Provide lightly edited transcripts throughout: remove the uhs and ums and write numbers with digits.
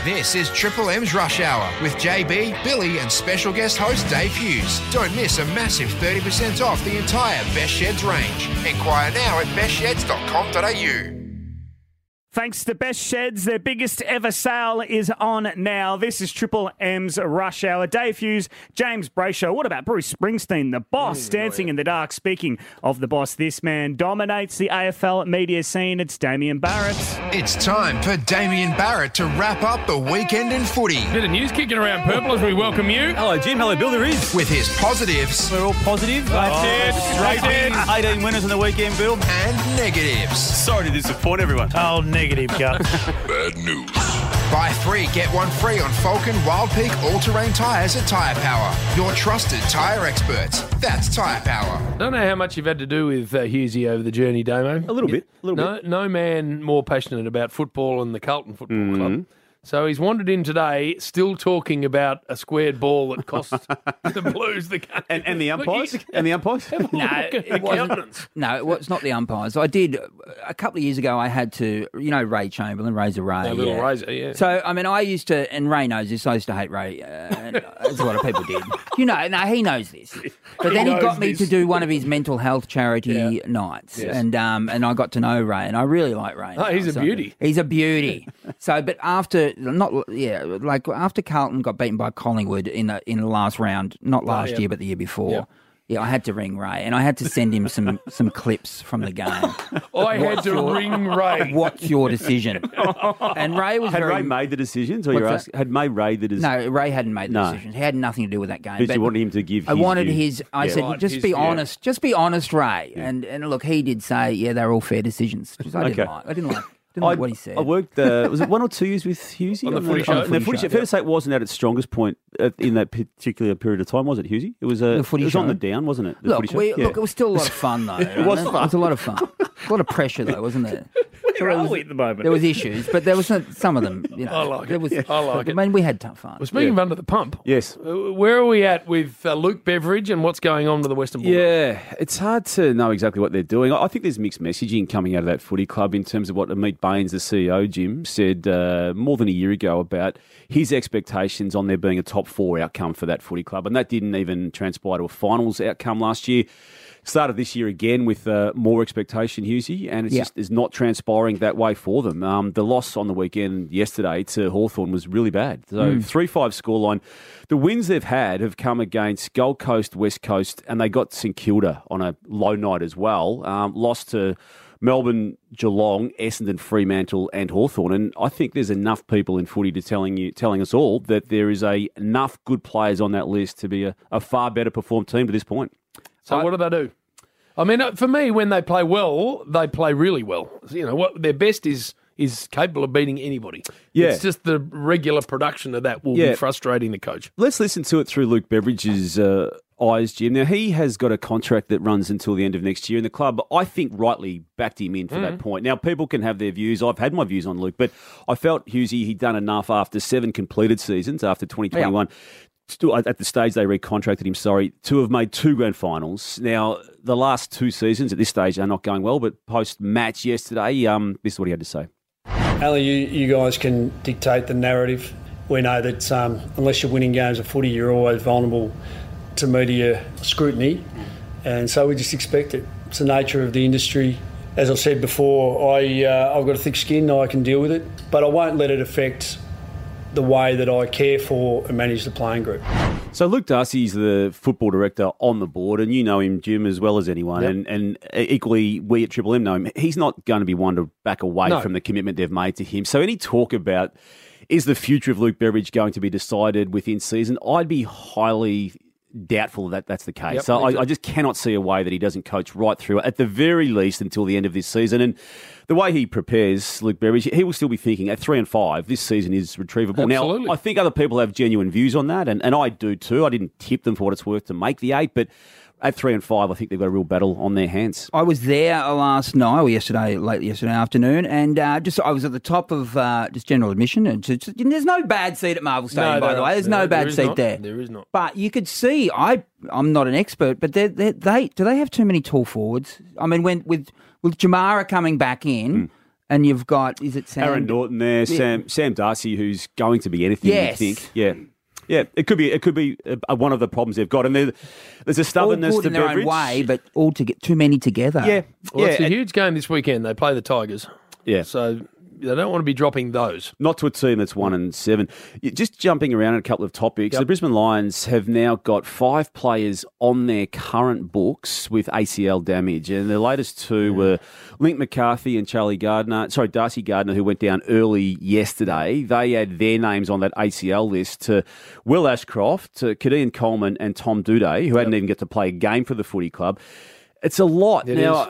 This is Triple M's Rush Hour with JB, Billy and special guest host Dave Hughes. Don't miss a massive 30% off the entire Best Sheds range. Inquire now at bestsheds.com.au. Thanks to Best Sheds, their biggest ever sale is on now. This is Triple M's Rush Hour. Dave Hughes, James Brayshaw. What about Bruce Springsteen, the boss, dancing in the dark? Speaking of the boss, this man dominates the AFL media scene. It's Damien Barrett. It's time for Damien Barrett to wrap up the weekend in footy. Bit of news kicking around purple as we welcome you. Hello, Jim. Hello, Bill. There is. With his positives We're all positive. That's it. 18 winners on the weekend, Bill. and negatives. Sorry to disappoint everyone. Oh, negative, Gut. Bad news. Buy 3, get 1 free on Falcon Wild Peak all-terrain tyres at Tyre Power. Your trusted tyre experts. That's Tyre Power. Don't know how much you've had to do with Hughesy over the journey, Damo. A little bit. No man more passionate about football than the Carlton Football Club. So he's wandered in today still talking about a squared ball that cost the Blues the game. And the umpires? And the umpires? No, it wasn't. No, it's not the umpires. I did a couple of years ago. I had to, Ray Chamberlain, Razor Ray, Little Razor, yeah. So I used to, and Ray knows this. I used to hate Ray, as a lot of people did. He knows this. But then he got me to do one of his mental health charity nights, and I got to know Ray, and I really like Ray. Oh, he's a beauty. He's a beauty. So, but after Carlton got beaten by Collingwood in the last round, not last year but the year before. Yeah. Yeah, I had to ring Ray, and I had to send him some clips from the game. I had to ring Ray. What's your decision? And Ray was Ray made the decisions, or you're asking? Had Ray the decisions? No, Ray hadn't made the decisions. He had nothing to do with that game. But you wanted him to give. I wanted view. his. I said, just be honest. Just be honest, Ray. Yeah. And look, he did say, they're all fair decisions. I didn't like what he said. I worked, was it 1 or 2 years with Hughesy? On the footy show? Fair to say it wasn't at its strongest point in that particular period of time, was it, Hughesy? It was, the footy show? On the down, wasn't it? Look, it was still a lot of fun, though. It was fun. It was a lot of fun. A lot of pressure, though, wasn't there? Where are we at the moment? There was issues, but there was some of them. I like it. I like it. I mean, we had tough fun. Well, speaking of under the pump, yes. Where are we at with Luke Beveridge and what's going on with the Western Bulldogs? Yeah, it's hard to know exactly what they're doing. I think there's mixed messaging coming out of that footy club in terms of what Amit Baines, the CEO, Jim, said more than a year ago about his expectations on there being a top 4 outcome for that footy club, and that didn't even transpire to a finals outcome last year. Started this year again with more expectation, Hughesy, and it's not transpiring that way for them. The loss on the weekend yesterday to Hawthorn was really bad. So 3-5 scoreline. The wins they've had have come against Gold Coast, West Coast, and they got St Kilda on a low night as well. Lost to Melbourne, Geelong, Essendon, Fremantle and Hawthorn. And I think there's enough people in footy telling us all that there is enough good players on that list to be a far better performed team to this point. So what do they do? I mean, for me, when they play well, they play really well. What their best is capable of beating anybody. Yeah. It's just the regular production of that will be frustrating the coach. Let's listen to it through Luke Beveridge's eyes, Jim. Now, he has got a contract that runs until the end of next year, and the club, I think, rightly backed him in for that point. Now, people can have their views. I've had my views on Luke, but I felt Hughesy, he'd done enough after 7 completed seasons, after 2021. Still, at the stage they recontracted him, to have made 2 grand finals. Now, the last 2 seasons at this stage are not going well, but post-match yesterday, this is what he had to say. Alan, you guys can dictate the narrative. We know that unless you're winning games of footy, you're always vulnerable to media scrutiny, and so we just expect it. It's the nature of the industry. As I've said before, I've got a thick skin, I can deal with it, but I won't let it affect the way that I care for and manage the playing group. So Luke Darcy's the football director on the board, and you know him, Jim, as well as anyone, and equally we at Triple M know him. He's not going to be one to back away from the commitment they've made to him. So any talk about is the future of Luke Beveridge going to be decided within season, I'd be highly doubtful that that's the case. So I just cannot see a way that he doesn't coach right through, at the very least, until the end of this season. And the way he prepares, Luke Beveridge, he will still be thinking at 3-5, this season is retrievable. Absolutely. Now, I think other people have genuine views on that, and I do too. I didn't tip them for what it's worth to make the 8, but at 3-5, I think they've got a real battle on their hands. I was there last night, or late yesterday afternoon, and I was at the top of just general admission. And there's no bad seat at Marvel Stadium, by the way. There's no bad seat there. There is not. But you could see, I'm not an expert, but do they have too many tall forwards? I mean, with Jamara coming back in, And you've got, is it Sam? Aaron Norton there, Sam Darcy, who's going to be anything. Yes. You think? Yeah. It could be one of the problems they've got, and there's a stubbornness all good to in their Beveridge. own way, but all to get too many together. Yeah, Well, it's a huge game this weekend. They play the Tigers. Yeah. So they don't want to be dropping those. Not to a team that's 1-7. Just jumping around in a couple of topics, the Brisbane Lions have now got 5 players on their current books with ACL damage, and the latest 2 were Link McCarthy and Darcy Gardner, who went down early yesterday. They had their names on that ACL list to Will Ashcroft, to Kadeem Coleman and Tom Duday, who hadn't even get to play a game for the footy club. It's a lot.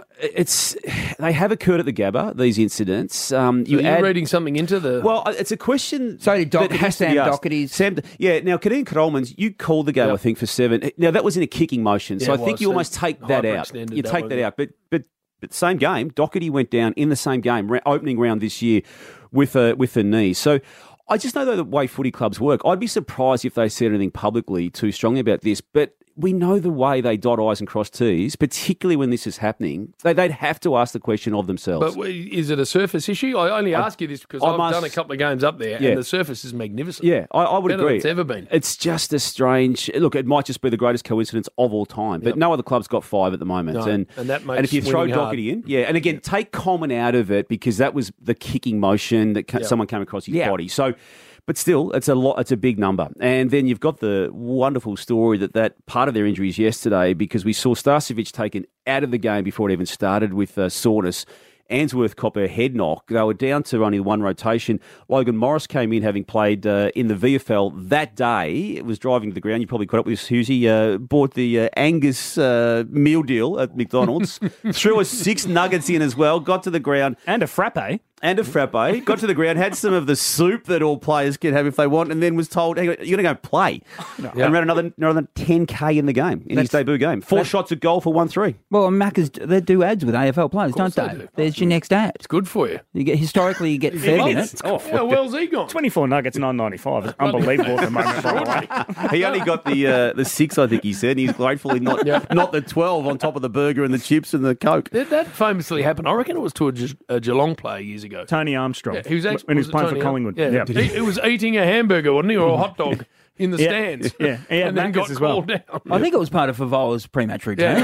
They have occurred at the Gabba, these incidents. You reading something into the... Well, it's a question. So did Doherty, that has to Sam be asked. Doherty's. Now, Kadeem Coleman's, you called the game, I think, for 7. Now, that was in a kicking motion, so Yeah, I think you almost take that out. You take that out. But same game, Doherty went down in the same game, opening round this year with a knee. So I just know, though, the way footy clubs work. I'd be surprised if they said anything publicly too strongly about this, but we know the way they dot I's and cross T's, particularly when this is happening. They'd have to ask the question of themselves. But is it a surface issue? I only ask you this because I've done a couple of games up there, and the surface is magnificent. Yeah, I would Better agree. than it's ever been. It's just a strange... Look, it might just be the greatest coincidence of all time, but no other club's got 5 at the moment. No, and that makes if you throw winning Doherty in... Yeah, and again, take Coleman out of it because that was the kicking motion that someone came across his body. So... But still, it's a lot. It's a big number. And then you've got the wonderful story that part of their injuries yesterday, because we saw Starcevic taken out of the game before it even started with soreness. Answorth cop a head knock. They were down to only one rotation. Logan Morris came in, having played in the VFL that day. Was driving to the ground. You probably caught up with Susie. Bought the Angus meal deal at McDonald's. Threw us 6 nuggets in as well. Got to the ground. And a frappe. Got to the ground, had some of the soup that all players can have if they want, and then was told, hey, you're going to go play. And ran another 10K in the game, in his debut game. 4 shots at goal for 1-3. Well, Macca's, they do ads with AFL players, don't they? There's your next ad. It's good for you. Historically, you get fed in it. How well's he gone? 24 nuggets, $9.95. It's unbelievable at the moment, by the way. He only got the 6, I think he said, and he's gratefully not the 12 on top of the burger and the chips and the Coke. That famously happened. I reckon it was to a Geelong player years ago. Tony Armstrong. He was when he was playing for Collingwood. Yeah. He was eating a hamburger, wasn't he, or a hot dog in the stands. Yeah, and then got called down. I think it was part of Favola's pre-match routine.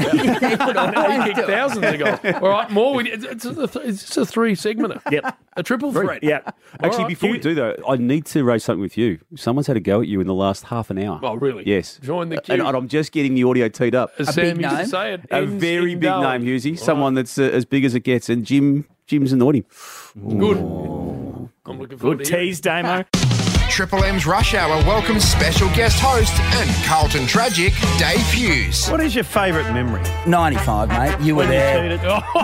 He kicked thousands of goals. All right, more. It's a 3-segmenter. Yep. A triple threat. Yeah. Actually, before we do, though, I need to raise something with you. Someone's had a go at you in the last half an hour. Oh, really? Yes. Join the queue. And I'm just getting the audio teed up. As Sam big used to name? say it. A very big name, Hughesy. Someone that's as big as it gets. And Jim's annoyed him. Good. I'm looking forward Good to it. tease, Damo. Triple M's Rush Hour welcomes special guest host and Carlton tragic Dave Hughes. What is your favourite memory? 95, mate. You were there.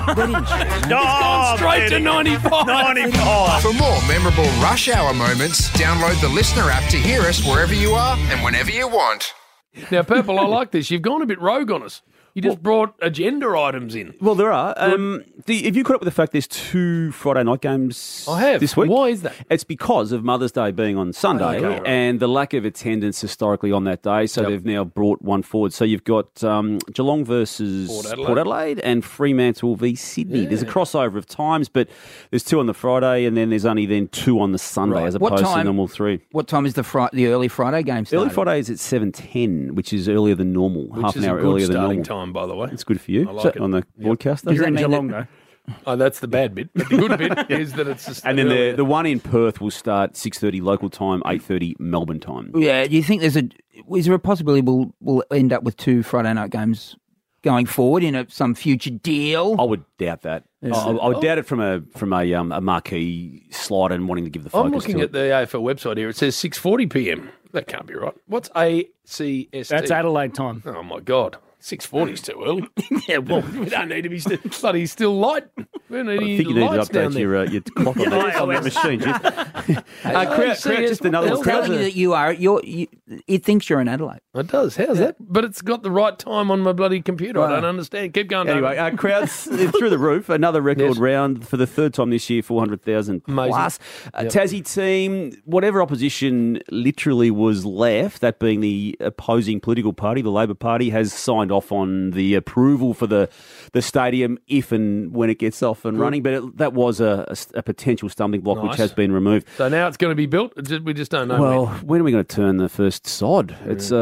Oh, Straight to 95. 95. For more memorable Rush Hour moments, download the Listener app to hear us wherever you are and whenever you want. Now, Purple, I like this. You've gone a bit rogue on us. You just brought agenda items in. Well, there are. Have you caught up with the fact there's 2 Friday night games I have. this week? Why is that? It's because of Mother's Day being on Sunday okay, right. and the lack of attendance historically on that day, so they've now brought one forward. So you've got Geelong versus Port Adelaide and Fremantle v Sydney. Yeah. There's a crossover of times, but there's 2 on the Friday and then there's only 2 on the Sunday as What opposed to time- normal 3. What time is the early Friday game starting? Early Friday is at 7:10, which is earlier than normal, Which half is an hour a good earlier than starting normal. time, by the way. It's good for you I like it. on the broadcast. You're in mean Geelong, though. Oh, that's the bad bit. But the good bit is that it's just And then earlier. the one in Perth will start 6:30 local time, 8:30 Melbourne time. Yeah, do you think is there a possibility we'll end up with 2 Friday night games going forward in some future deal? I would doubt that. I would doubt it from a marquee slide and wanting to give the focus I'm looking to at the AFL website here. It says 6:40 p.m. That can't be right. What's ACST? That's Adelaide time. Oh, my God. 6:40 is too early. Yeah, well, We don't need to be bloody still light. We don't I need think you need to lights down update there. your clock on that machine, Jim. Crouch, just another It's one. telling you that it thinks you're in Adelaide. It does. How's that? But it's got the right time on my bloody computer. I don't understand. Keep going. Anyway, David. crowds through the roof. Another record round for the third time this year, 400,000 plus. Tassie team, whatever opposition literally was left, that being the opposing political party, the Labor Party, has signed off on the approval for the stadium if and when it gets off and running. But that was a potential stumbling block which has been removed. So now it's going to be built. We just don't know. Well, when are we going to turn the first sod? It's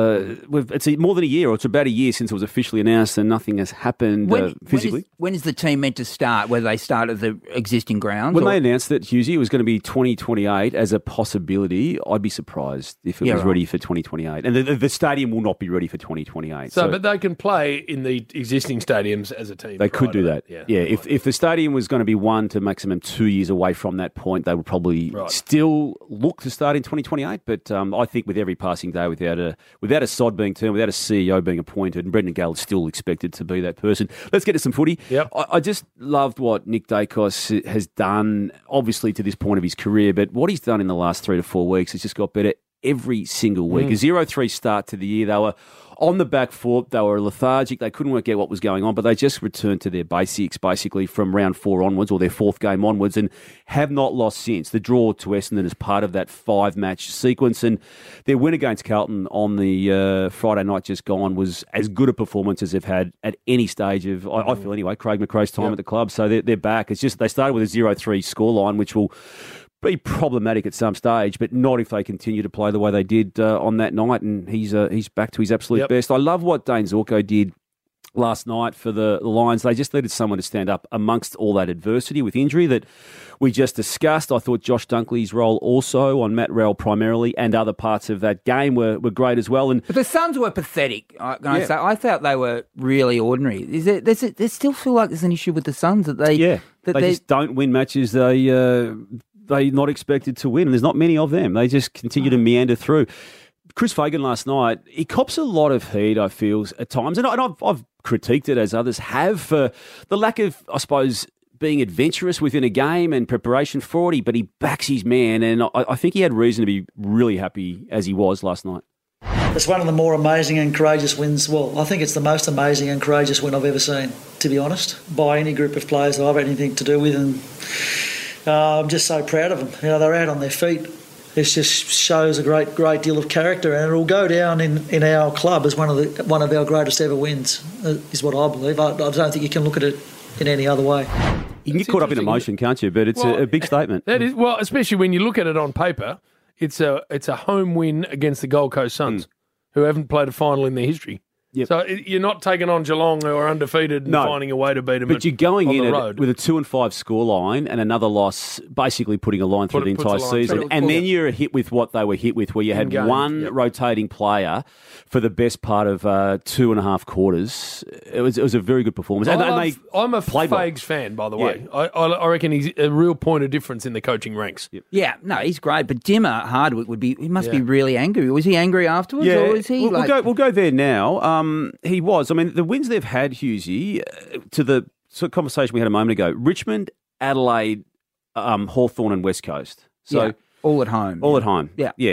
more than a year, or it's about a year since it was officially announced, and nothing has happened physically. When is the team meant to start? Whether they start at the existing grounds? When they announced that, Hughesy, it was going to be 2028 as a possibility, I'd be surprised if it was ready for 2028. And the stadium will not be ready for 2028. But they can play in the existing stadiums as a team. They could do that. Yeah. If the stadium was going to be 1 to maximum 2 years away from that point, they would probably still look to start in 2028. But I think with every passing day, without a sod being turned, without a CEO being appointed, and Brendan Gale is still expected to be that person. Let's get to some footy. Yep. I just loved what Nick Dacos has done, obviously to this point of his career, but what he's done in the last 3 to 4 weeks has just got better every single week. A 0-3 start to the year. They were on the back foot. They were lethargic. They couldn't work out what was going on, but they just returned to their basics basically from round 4 onwards, or their 4th game onwards, and have not lost since. The draw to Essendon is part of that 5-match sequence, and their win against Carlton on the Friday night just gone was as good a performance as they've had at any stage of, I feel anyway, Craig McRae's time at the club. So they're back. It's just they started with a 0-3 scoreline, which will be problematic at some stage, but not if they continue to play the way they did on that night. And he's back to his absolute best. I love what Dane Zorko did last night for the Lions. They just needed someone to stand up amongst all that adversity with injury that we just discussed. I thought Josh Dunkley's role also on Matt Rowell primarily and other parts of that game were great as well. But the Suns were pathetic. I thought they were really ordinary. There still feel like there's an issue with the Suns that they just don't win matches they're not expected to win. And there's not many of them. They just continue to meander through. Chris Fagan last night, he cops a lot of heat, I feel, at times. And I've critiqued it, as others have, for the lack of, I suppose, being adventurous within a game and preparation for it. But he backs his man. And I think he had reason to be really happy as he was last night. It's one of the more amazing and courageous wins. Well, I think it's the most amazing and courageous win I've ever seen, to be honest, by any group of players that I've had anything to do with. And I'm just so proud of them. They're out on their feet. It just shows a great deal of character, and it'll go down in our club as one of our greatest ever wins, is what I believe. I don't think you can look at it in any other way. You can get caught up in emotion, can't you? But it's a big statement. That is, well, especially when you look at it on paper, it's a home win against the Gold Coast Suns, who haven't played a final in their history. Yep. So you're not taking on Geelong, who are undefeated, and finding a way to beat them. But you're going in with a 2-5 scoreline and another loss, basically putting a line through the entire season. And then you're hit with what they were hit with, where you had one rotating player for the best part of 2.5 quarters. It was a very good performance. I'm a Fags fan, by the way. I reckon he's a real point of difference in the coaching ranks. Yep. Yeah, no, he's great. But Jimmer Hardwick he must be really angry. Was he angry afterwards? Yeah. Or was he we'll go there now. He was. I mean, the wins they've had, Hughesy, to the sort of conversation we had a moment ago, Richmond, Adelaide, Hawthorn and West Coast. So all at home. All at home. Yeah. Yeah.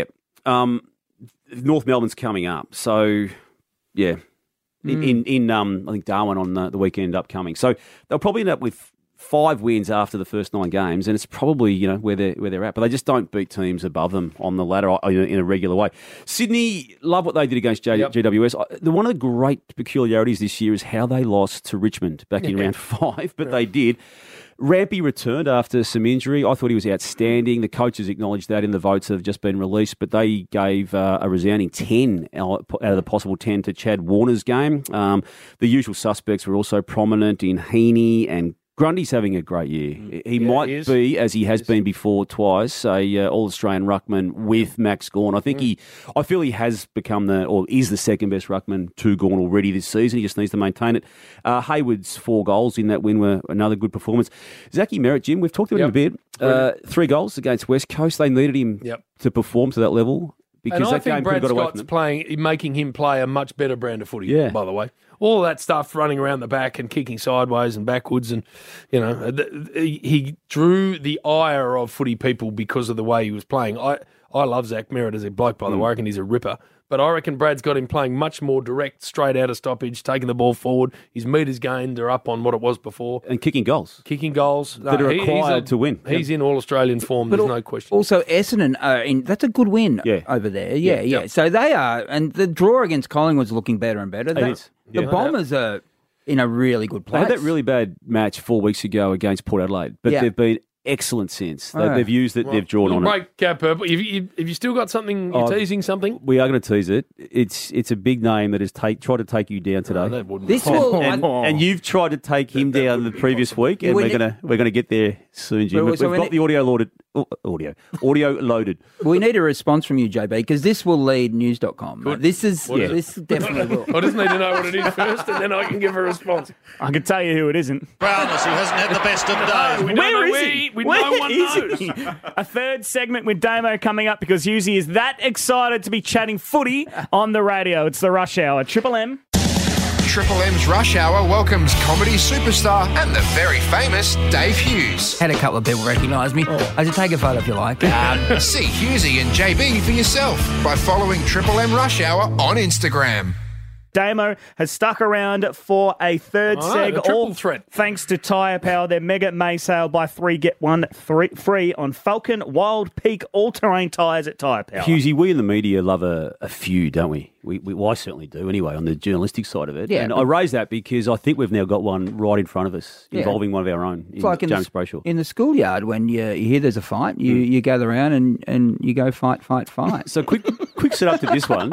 North Melbourne's coming up. So, yeah. In I think Darwin on the weekend upcoming. So they'll probably end up with 5 wins after the first 9 games, and it's probably where they're at. But they just don't beat teams above them on the ladder in a regular way. Sydney, love what they did against GWS. One of the great peculiarities this year is how they lost to Richmond back in round 5, but they did. Rampy returned after some injury. I thought he was outstanding. The coaches acknowledged that in the votes that have just been released, but they gave a resounding 10 out of the possible 10 to Chad Warner's game. The usual suspects were also prominent in Heaney, and Grundy's having a great year. He might be, as he has been before twice, a All-Australian ruckman with Max Gawn. I feel he has become is the second best ruckman to Gawn already this season. He just needs to maintain it. Hayward's 4 goals in that win were another good performance. Zachy Merritt, Jim, we've talked about him a bit. 3 goals against West Coast. They needed him to perform to that level. Because and I think Brad Scott's making him play a much better brand of footy, by the way. All that stuff running around the back and kicking sideways and backwards, and he drew the ire of footy people because of the way he was playing. I I love Zach Merritt as a bloke, by the way. I reckon he's a ripper. But I reckon Brad's got him playing much more direct, straight out of stoppage, taking the ball forward. His meters gained are up on what it was before. And kicking goals. That are required to win. He's in All-Australian form, there's no question. Also, Essendon, that's a good win over there. Yeah. So they are, and the draw against Collingwood's looking better and better. It is. The Bombers are in a really good place. They had that really bad match 4 weeks ago against Port Adelaide, but they've been excellent since. They've used it, they've drawn on it. Break Purple. Have you still got something, you're teasing something? We are going to tease it. It's a big name that has tried to take you down today. That wouldn't. This will, and you've tried to take him down the previous week, and we're going to get there soon, Jim. We've got the audio loaded. Audio loaded. We need a response from you, JB, because this will lead news.com. This definitely will. I just need to know what it is first, and then I can give a response. I can tell you who it isn't. Brownless, who hasn't had the best of days. Where is he? No one knows. A third segment with Damo coming up because Husey is that excited to be chatting footy on the radio. It's the Rush Hour. Triple M. Triple M's Rush Hour welcomes comedy superstar and the very famous Dave Hughes. Had a couple of people recognise me. I should take a photo if you like. See Hughesy and JB for yourself by following Triple M Rush Hour on Instagram. Damo has stuck around for a third seg. A triple threat. Thanks to Tyre Power, their mega May sale, buy 3 get 1 free on Falcon Wild Peak all-terrain tyres at Tyre Power. Hughesy, we in the media love a feud, don't we? Well, I certainly do anyway, on the journalistic side of it. Yeah, and I raise that because I think we've now got one right in front of us involving one of our own, James Brayshaw. In the schoolyard, when you hear there's a fight, you gather around and you go fight. So quick set up to this one.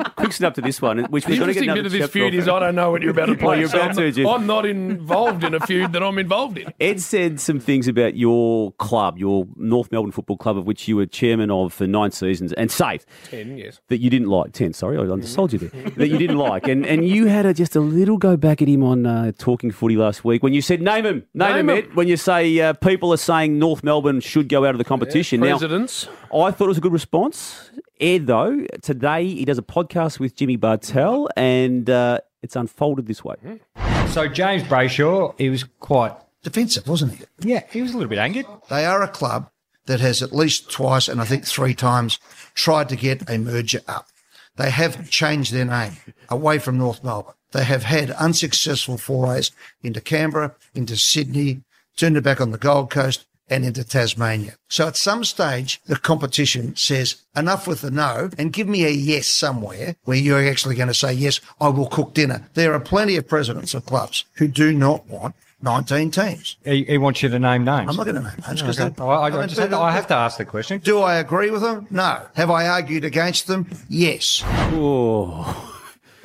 Which we're going to get another bit of this feud is I don't know what you're about to play. I'm not involved in a feud that I'm involved in. Ed said some things about your club, your North Melbourne Football Club, of which you were chairman of for 9 seasons and safe. 10, yes. That you didn't like. 10, sorry, I undersold you there. That you didn't like. And you had just a little go back at him on Talking Footy last week when you said, name him, Ed, when you say people are saying North Melbourne should go out of the competition. Presidents. Now, I thought it was a good response. Ed, though, today he does a podcast with Jimmy Bartell and it's unfolded this way. So James Brayshaw, he was quite Defensive, wasn't he? Yeah, he was a little bit angered. They are a club that has at least twice, and I think 3 times, tried to get a merger up. They have changed their name away from North Melbourne. They have had unsuccessful forays into Canberra, into Sydney, turned it back on the Gold Coast and into Tasmania. So at some stage, the competition says, enough with the no and give me a yes somewhere where you're actually going to say, yes, I will cook dinner. There are plenty of presidents of clubs who do not want 19 teams. He wants you to name names. I'm not going to name names because I have to ask the question. Do I agree with them? No. Have I argued against them? Yes. Oh.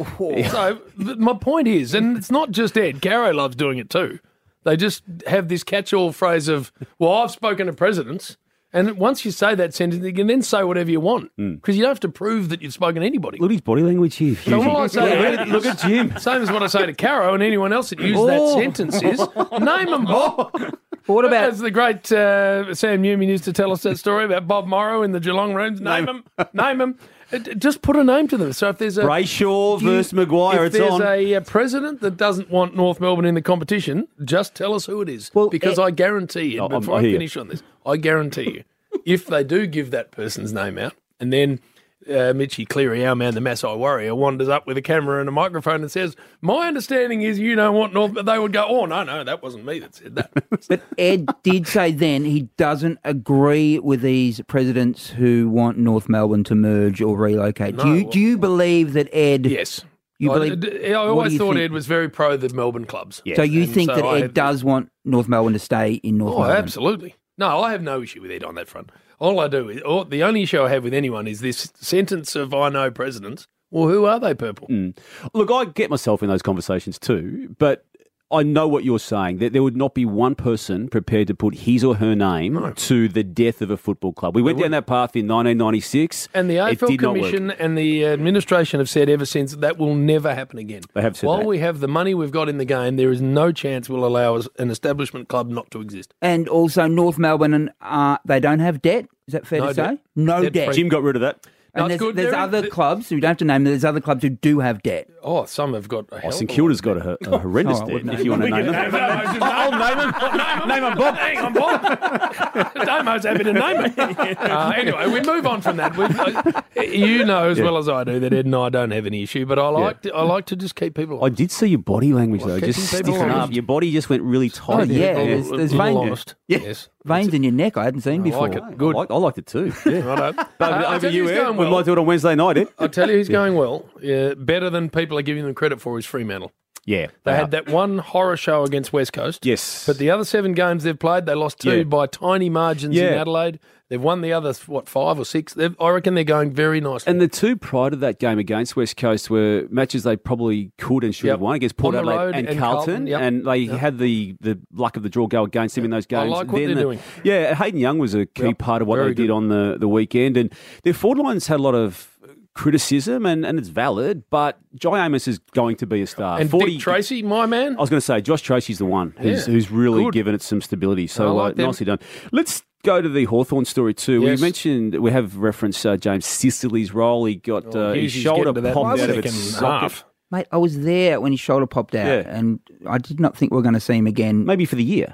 So my point is, and it's not just Ed, Garrow loves doing it too. They just have this catch-all phrase of, well, I've spoken to presidents. And once you say that sentence, you can then say whatever you want because you don't have to prove that you've spoken to anybody. Look at his body language here. So all I say look at Jim. Same as what I say to Caro and anyone else that used that sentence is, name them, Bob. What about... As the great Sam Newman used to tell us that story about Bob Morrow in the Geelong rooms. Name them. Just put a name to them. So if there's a... Brayshaw versus Maguire, it's on. If there's a president that doesn't want North Melbourne in the competition, just tell us who it is. Well, because I guarantee you, before I finish on this, I guarantee you, if they do give that person's name out, and then Mitchie Cleary, our man, the Maasai Warrior, wanders up with a camera and a microphone and says, my understanding is you don't want North, but they would go, oh, no, that wasn't me that said that. But Ed did say then he doesn't agree with these presidents who want North Melbourne to merge or relocate. No, do you believe that Ed... Yes. I always thought Ed was very pro the Melbourne clubs. Yeah. So you think that Ed does want North Melbourne to stay in North Melbourne? Absolutely. No, I have no issue with Ed on that front. All I do is, the only issue I have with anyone is this sentence of I know presidents. Well, who are they, Purple? Look, I get myself in those conversations too, but I know what you're saying, that there would not be one person prepared to put his or her name to the death of a football club. We went down that path in 1996. And the AFL Commission and the administration have said ever since that will never happen again. They have said While that. we have the money we've got in the game, there is no chance we'll allow an establishment club not to exist. And also North Melbourne, they don't have debt. Is that fair to say? No debt. Jim got rid of that. And there's other clubs, we don't have to name them, there's other clubs who do have debt. Oh, some have got a hell St Kilda's got a horrendous debt, if you want to name them. I'll name them. Name them, Bob. Hang on, Bob. Damo's happy to name it. Anyway, we move on from that. You know as well as I do that Ed and I don't have any issue, but I like to just keep people. I did see your body language, though, just stiffen up. Your body just went really tight. Oh, yeah. There's veins. Yes. Veins in your neck I hadn't seen before. I like it. Good. I liked it too. Yeah, righto. Over you, Ed. We might do it on Wednesday night, Ed. I tell you, he's going well. Yeah, better than people are giving them credit for is Fremantle. Yeah. They had that one horror show against West Coast. Yes. But the other 7 games they've played, they lost 2 by tiny margins in Adelaide. They've won the other, 5 or 6? I reckon they're going very nicely. And the 2 prior to that game against West Coast were matches they probably could and should have won against Port Adelaide and Carlton. And they had the luck of the draw go against them in those games. I like what they're doing. Yeah, Hayden Young was a key part of what they did on the weekend. And their forward lines had a lot of criticism, and it's valid, but Jai Amos is going to be a star. And Dick Tracy, my man? I was going to say, Josh Tracy's the one who's really given it some stability. So nicely done. Let's go to the Hawthorn story too. Yes. We mentioned, we have referenced James Sicily's role. He got his shoulder popped out of its socket. Mate, I was there when his shoulder popped out, and I did not think we were going to see him again. Maybe for the year.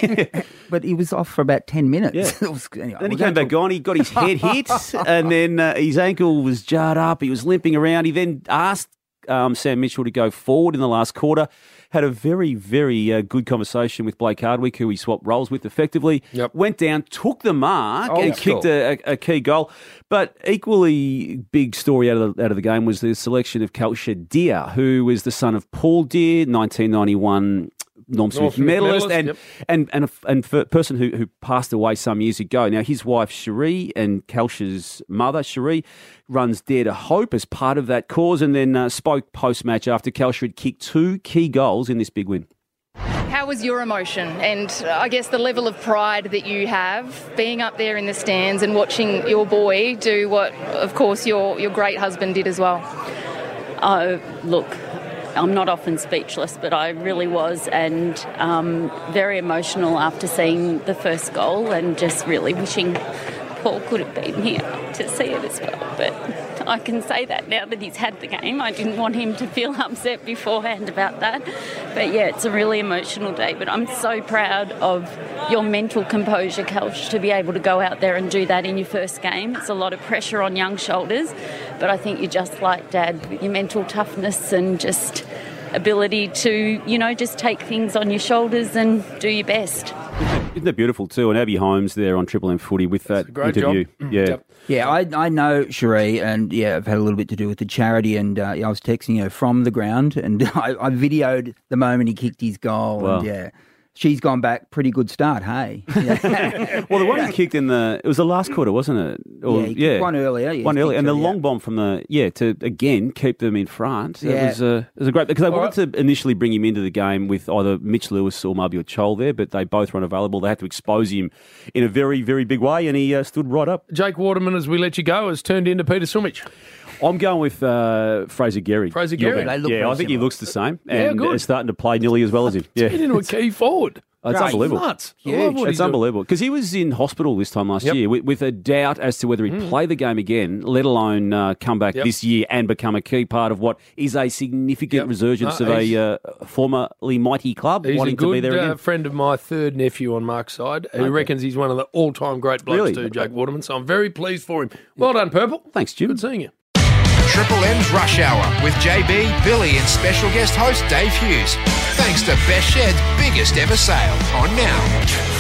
But he was off for about 10 minutes. Yeah. Then he came back on, he got his head hit, and then his ankle was jarred up, he was limping around. He then asked Sam Mitchell to go forward in the last quarter. Had a very, very good conversation with Blake Hardwick, who he swapped roles with effectively. Went down, took the mark, and kicked a key goal. But equally big story out of the game was the selection of Kalsha Deer, who was the son of Paul Deer, 1991 Norm Smith medalist, and a person who passed away some years ago. Now, his wife, Cherie, and Kalsha's mother, Cherie, runs Dare to Hope as part of that cause, and then spoke post-match after Kalsha had kicked 2 key goals in this big win. How was your emotion and I guess the level of pride that you have being up there in the stands and watching your boy do what, of course, your great husband did as well? Oh, look, I'm not often speechless, but I really was, and very emotional after seeing the first goal and just really wishing Paul could have been here to see it as well. But I can say that now that he's had the game. I didn't want him to feel upset beforehand about that. But yeah, it's a really emotional day. But I'm so proud of your mental composure, Kelch, to be able to go out there and do that in your first game. It's a lot of pressure on young shoulders. But I think you're just like Dad, with your mental toughness and just ability to, just take things on your shoulders and do your best. Isn't that beautiful too? And Abby Holmes there on Triple M Footy with that interview. Job. Yeah. Yep. Yeah, I know Cherie, and I've had a little bit to do with the charity, and I was texting her from the ground, and I videoed the moment he kicked his goal, wow. And she's gone back. Pretty good start, hey? Well, the one he kicked it was the last quarter, wasn't it? Or, he kicked one earlier. One earlier, and the long bomb from to again keep them in front. It was a great, because they wanted to initially bring him into the game with either Mitch Lewis or Mabior Chol there, but they both were unavailable. They had to expose him in a very, very big way, and he stood right up. Jake Waterman, as we let you go, has turned into Peter Sumich. I'm going with Fraser Gehrig. Fraser Gehrig. I think he looks the same, and is starting to play nearly as well as him. He's into a key forward. It's unbelievable. Nuts. It's unbelievable. Because he was in hospital this time last year with a doubt as to whether he'd play the game again, let alone come back this year and become a key part of what is a significant resurgence of a formerly mighty club wanting to be there again. He's a good friend of my third nephew on Mark's side who reckons he's one of the all-time great blokes too, Jake Waterman. So I'm very pleased for him. Well done, Purple. Thanks, Jim. Good seeing you. Triple M's Rush Hour with JB, Billy and special guest host Dave Hughes. Thanks to Best Shed's biggest ever sale on now.